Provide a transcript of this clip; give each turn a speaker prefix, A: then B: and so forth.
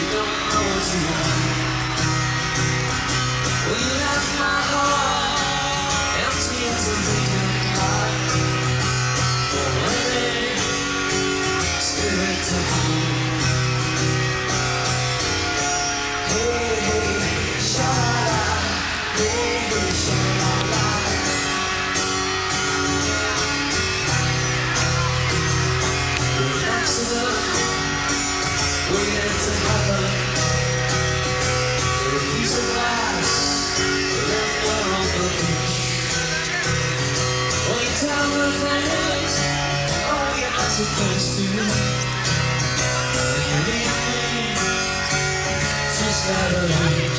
A: don't know what you want. Well, you left my heart empty as a vacant lot. For any spirit to home. Hey, hey, sha-la-la. Hey, hey, sha-la-la. An accident waiting to happen. A piece of glass left there on the beach. Well, you tell me things, oh, you're not supposed to. And you leave me just out of reach.